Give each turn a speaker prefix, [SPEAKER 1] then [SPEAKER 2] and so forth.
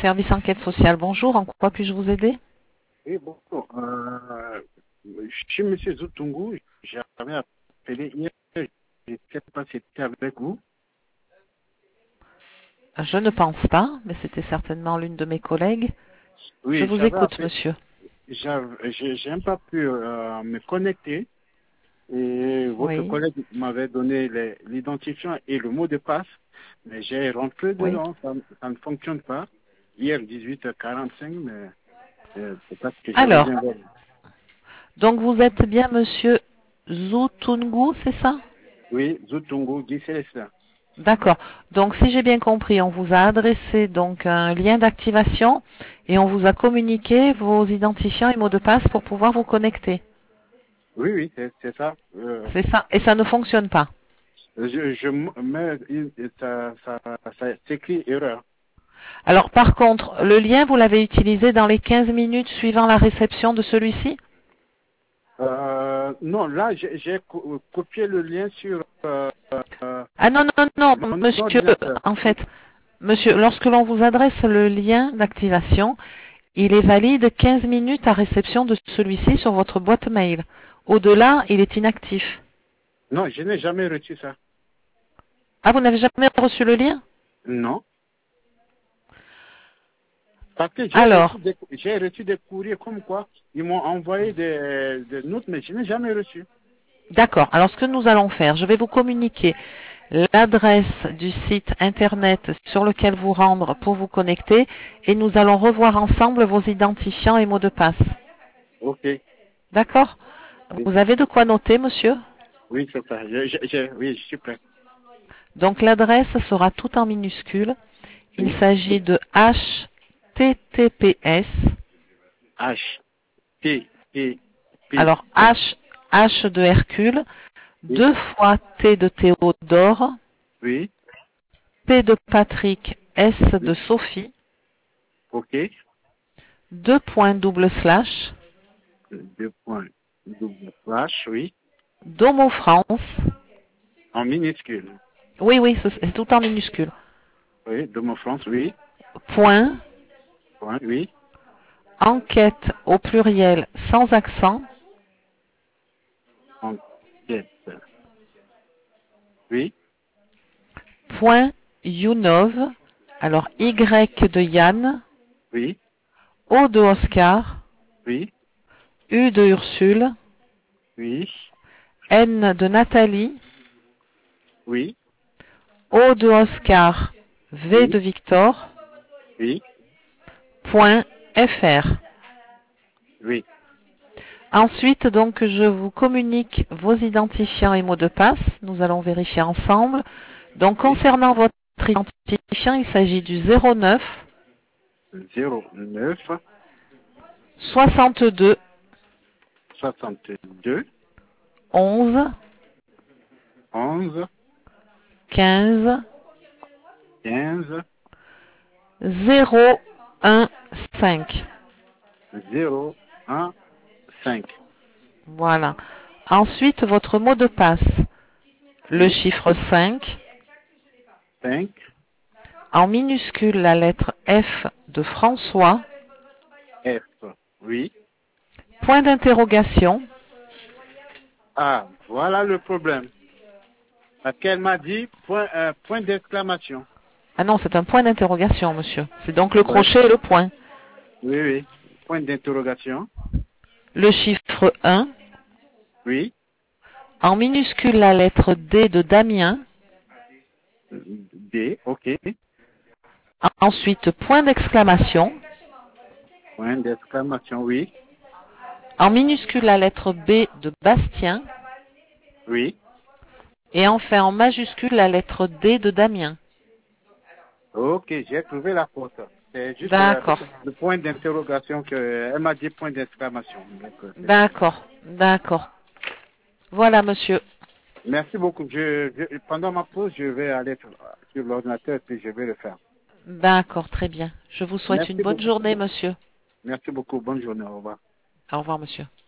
[SPEAKER 1] Service enquête sociale, bonjour. En quoi puis-je vous aider?
[SPEAKER 2] Oui, bonjour. Je suis M. Zoutoungou. J'avais appelé hier. Je ne sais pas si c'était avec vous.
[SPEAKER 1] Je ne pense pas, mais c'était certainement l'une de mes collègues. Je
[SPEAKER 2] Oui,
[SPEAKER 1] vous
[SPEAKER 2] j'avais
[SPEAKER 1] écoute,
[SPEAKER 2] appelé.
[SPEAKER 1] monsieur.
[SPEAKER 2] J'ai même pas pu me connecter. Et votre
[SPEAKER 1] Oui,
[SPEAKER 2] collègue m'avait donné l'identifiant et le mot de passe. Mais j'ai rentré
[SPEAKER 1] oui.
[SPEAKER 2] dedans. Ça ne fonctionne pas. Hier, 18h45, mais peut-être que je
[SPEAKER 1] Alors,
[SPEAKER 2] reviens vers vous.
[SPEAKER 1] donc vous êtes bien monsieur Zoutoungou, c'est ça?
[SPEAKER 2] Oui, Zoutoungou, Guy Célestin.
[SPEAKER 1] D'accord. Donc, si j'ai bien compris, on vous a adressé donc un lien d'activation et on vous a communiqué vos identifiants et mots de passe pour pouvoir vous connecter.
[SPEAKER 2] Oui, oui, c'est ça.
[SPEAKER 1] C'est ça. Et ça ne fonctionne pas.
[SPEAKER 2] Mais ça s'écrit erreur.
[SPEAKER 1] Alors, par contre, le lien, vous l'avez utilisé dans les 15 minutes suivant la réception de celui-ci?
[SPEAKER 2] Non, là, j'ai copié le lien sur
[SPEAKER 1] Ah non, non, non,
[SPEAKER 2] mon
[SPEAKER 1] monsieur,
[SPEAKER 2] ordinateur.
[SPEAKER 1] en fait, monsieur, lorsque l'on vous adresse le lien d'activation, il est valide 15 minutes à réception de celui-ci sur votre boîte mail. Au-delà, il est inactif.
[SPEAKER 2] Non, je n'ai jamais reçu ça.
[SPEAKER 1] Ah, vous n'avez jamais reçu le lien?
[SPEAKER 2] Non. Parce que
[SPEAKER 1] Alors,
[SPEAKER 2] j'ai reçu des courriers comme quoi ils m'ont envoyé des notes, mais je n'ai jamais reçu.
[SPEAKER 1] d'accord. Alors, ce que nous allons faire, je vais vous communiquer l'adresse du site internet sur lequel vous rendre pour vous connecter et nous allons revoir ensemble vos identifiants et mots de passe.
[SPEAKER 2] Ok.
[SPEAKER 1] D'accord?
[SPEAKER 2] Oui,
[SPEAKER 1] Vous avez de quoi noter, monsieur?
[SPEAKER 2] oui, c'est ça. Oui, je suis prêt.
[SPEAKER 1] Donc, l'adresse sera tout en minuscules. Il
[SPEAKER 2] Oui.
[SPEAKER 1] s'agit de https.
[SPEAKER 2] H, T, T, P,
[SPEAKER 1] Alors,
[SPEAKER 2] S.
[SPEAKER 1] H de Hercule,
[SPEAKER 2] Oui,
[SPEAKER 1] 2 fois T de Théodore,
[SPEAKER 2] oui,
[SPEAKER 1] P de Patrick, S de
[SPEAKER 2] oui.
[SPEAKER 1] Sophie,
[SPEAKER 2] Ok.
[SPEAKER 1] 2 points double slash,
[SPEAKER 2] Deux points, double slash, oui.
[SPEAKER 1] Domo France.
[SPEAKER 2] En minuscule.
[SPEAKER 1] Oui, oui, c'est tout en minuscule.
[SPEAKER 2] Oui, de mon France, oui.
[SPEAKER 1] Point,
[SPEAKER 2] Point, oui.
[SPEAKER 1] enquête au pluriel sans accent,
[SPEAKER 2] Enquête. Oui,
[SPEAKER 1] point Younov, alors Y de Yann,
[SPEAKER 2] oui,
[SPEAKER 1] O de Oscar,
[SPEAKER 2] oui,
[SPEAKER 1] U de Ursule,
[SPEAKER 2] oui,
[SPEAKER 1] N de Nathalie,
[SPEAKER 2] oui,
[SPEAKER 1] O de Oscar, V
[SPEAKER 2] oui,
[SPEAKER 1] de Victor,
[SPEAKER 2] oui,
[SPEAKER 1] point FR.
[SPEAKER 2] oui.
[SPEAKER 1] Ensuite, donc, je vous communique vos identifiants et mots de passe. Nous allons vérifier ensemble. Donc,
[SPEAKER 2] Oui.
[SPEAKER 1] concernant votre identifiant, il s'agit du 09
[SPEAKER 2] 09
[SPEAKER 1] 62
[SPEAKER 2] 62
[SPEAKER 1] 11
[SPEAKER 2] 11
[SPEAKER 1] 15
[SPEAKER 2] 15
[SPEAKER 1] 015.
[SPEAKER 2] 0 1 5.
[SPEAKER 1] Voilà. Ensuite, votre mot de passe, le
[SPEAKER 2] Oui,
[SPEAKER 1] chiffre 5,
[SPEAKER 2] 5
[SPEAKER 1] en minuscule la lettre F de François,
[SPEAKER 2] F. Oui.
[SPEAKER 1] point d'interrogation.
[SPEAKER 2] Ah, voilà le problème. Parce qu'elle m'a dit point d'exclamation.
[SPEAKER 1] Ah non, c'est un point d'interrogation, monsieur. C'est donc le
[SPEAKER 2] Ouais.
[SPEAKER 1] crochet et le point.
[SPEAKER 2] Oui, oui. Point d'interrogation.
[SPEAKER 1] Le chiffre 1,
[SPEAKER 2] Oui.
[SPEAKER 1] en minuscule la lettre D de Damien,
[SPEAKER 2] D, ok.
[SPEAKER 1] ensuite point d'exclamation,
[SPEAKER 2] Point d'exclamation, oui.
[SPEAKER 1] en minuscule la lettre B de Bastien,
[SPEAKER 2] Oui.
[SPEAKER 1] et enfin en majuscule la lettre D de Damien.
[SPEAKER 2] Ok, j'ai trouvé la faute. C'est juste
[SPEAKER 1] D'accord,
[SPEAKER 2] le point d'interrogation que elle m'a dit point d'exclamation. Donc, c'est ça.
[SPEAKER 1] d'accord, d'accord. Voilà, monsieur.
[SPEAKER 2] Merci beaucoup. Pendant ma pause, je vais aller sur l'ordinateur puis je vais le faire.
[SPEAKER 1] D'accord, très bien. Je vous souhaite une
[SPEAKER 2] Merci
[SPEAKER 1] bonne
[SPEAKER 2] beaucoup.
[SPEAKER 1] journée, monsieur.
[SPEAKER 2] Merci beaucoup. Bonne journée. Au revoir.
[SPEAKER 1] Au revoir, monsieur.